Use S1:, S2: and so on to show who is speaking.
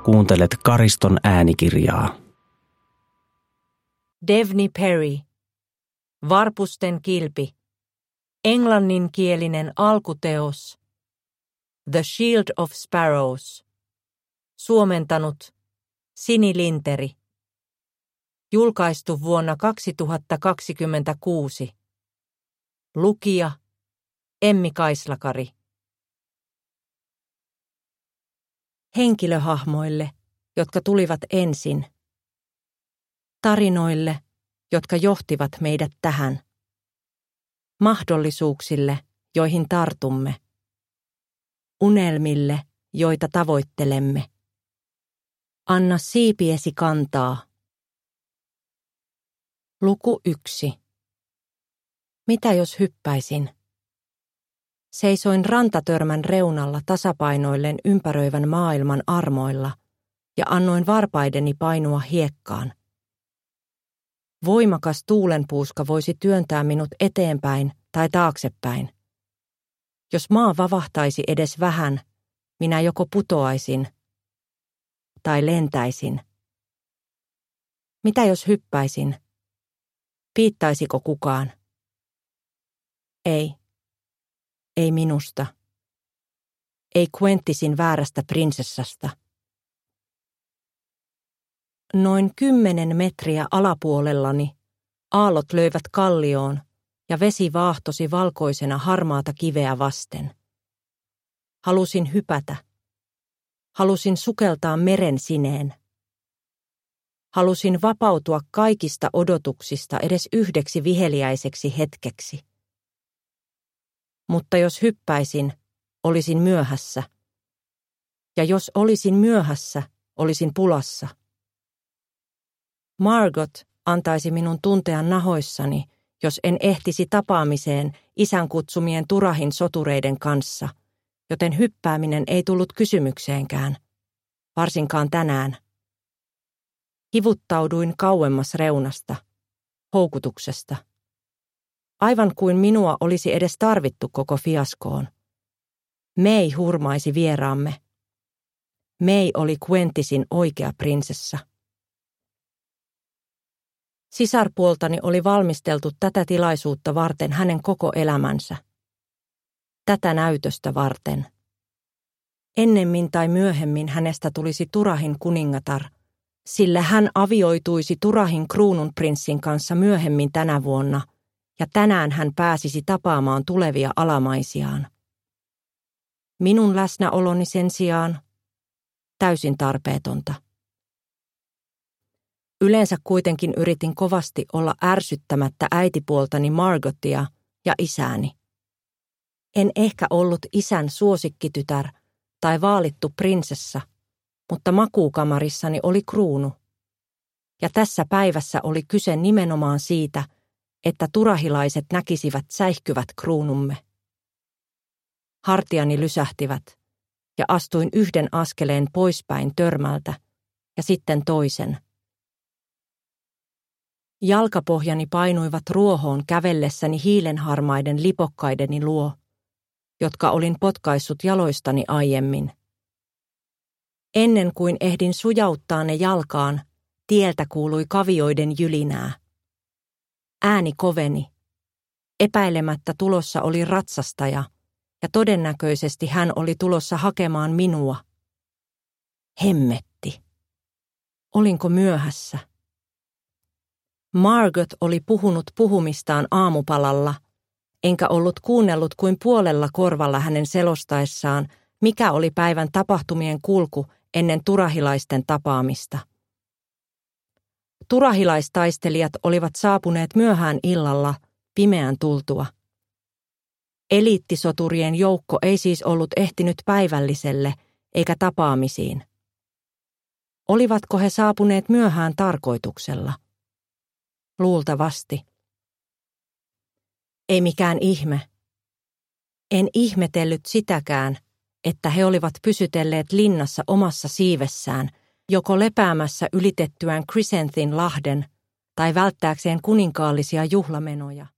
S1: Kuuntelet Kariston äänikirjaa.
S2: Devney Perry. Varpusten kilpi. Englanninkielinen alkuteos. The Shield of Sparrows. Suomentanut Sini Linteri. Julkaistu vuonna 2026. Lukija Emmi Kaislakari. Henkilöhahmoille, jotka tulivat ensin. Tarinoille, jotka johtivat meidät tähän. Mahdollisuuksille, joihin tartumme. Unelmille, joita tavoittelemme. Anna siipiesi kantaa. Luku 1. Mitä jos hyppäisin? Seisoin rantatörmän reunalla tasapainoillen ympäröivän maailman armoilla ja annoin varpaideni painua hiekkaan. Voimakas tuulenpuuska voisi työntää minut eteenpäin tai taaksepäin. Jos maa vavahtaisi edes vähän, minä joko putoaisin tai lentäisin. Mitä jos hyppäisin? Piittaisiko kukaan? Ei. Ei minusta. Ei Quentisin väärästä prinsessasta. Noin 10 metriä alapuolellani aallot löivät kallioon ja vesi vaahtosi valkoisena harmaata kiveä vasten. Halusin hypätä. Halusin sukeltaa meren sineen. Halusin vapautua kaikista odotuksista edes yhdeksi viheliäiseksi hetkeksi. Mutta jos hyppäisin, olisin myöhässä. Ja jos olisin myöhässä, olisin pulassa. Margot antaisi minun tuntea nahoissani, jos en ehtisi tapaamiseen isän kutsumien Turahin sotureiden kanssa, joten hyppääminen ei tullut kysymykseenkään, varsinkaan tänään. Hivuttauduin kauemmas reunasta, houkutuksesta. Aivan kuin minua olisi edes tarvittu koko fiaskoon. May hurmaisi vieraamme. May oli Quentisin oikea prinsessa. Sisarpuoltani oli valmisteltu tätä tilaisuutta varten hänen koko elämänsä. Tätä näytöstä varten. Ennemmin tai myöhemmin hänestä tulisi Turahin kuningatar, sillä hän avioituisi Turahin kruununprinssin kanssa myöhemmin tänä vuonna, ja tänään hän pääsisi tapaamaan tulevia alamaisiaan. Minun läsnäoloni sen sijaan täysin tarpeetonta. Yleensä kuitenkin yritin kovasti olla ärsyttämättä äitipuoltani Margotia ja isääni. En ehkä ollut isän suosikkitytär tai vaalittu prinsessa, mutta makuukamarissani oli kruunu. Ja tässä päivässä oli kyse nimenomaan siitä, että turahilaiset näkisivät säihkyvät kruunumme. Hartiani lysähtivät ja astuin yhden askeleen poispäin törmältä ja sitten toisen. Jalkapohjani painuivat ruohoon kävellessäni hiilenharmaiden lipokkaideni luo, jotka olin potkaissut jaloistani aiemmin. Ennen kuin ehdin sujauttaa ne jalkaan, tieltä kuului kavioiden jylinää. Ääni koveni. Epäilemättä tulossa oli ratsastaja, ja todennäköisesti hän oli tulossa hakemaan minua. Hemmetti. Olinko myöhässä? Margot oli puhunut puhumistaan aamupalalla, enkä ollut kuunnellut kuin puolella korvalla hänen selostaessaan, mikä oli päivän tapahtumien kulku ennen turahilaisten tapaamista. Turahilaistaistelijat olivat saapuneet myöhään illalla, pimeän tultua. Eliittisoturien joukko ei siis ollut ehtinyt päivälliselle eikä tapaamisiin. Olivatko he saapuneet myöhään tarkoituksella? Luultavasti. Ei mikään ihme. En ihmetellyt sitäkään, että he olivat pysytelleet linnassa omassa siivessään, joko lepäämässä ylitettyään Crescenthin lahden tai välttääkseen kuninkaallisia juhlamenoja.